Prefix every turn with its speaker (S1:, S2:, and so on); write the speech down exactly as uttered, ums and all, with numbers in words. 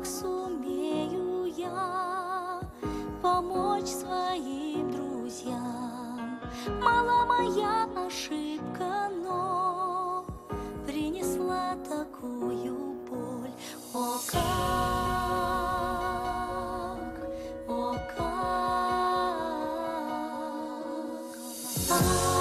S1: сумею я помочь своим друзьям? Мала моя ошибка, но принесла такую боль. О, как, о, как.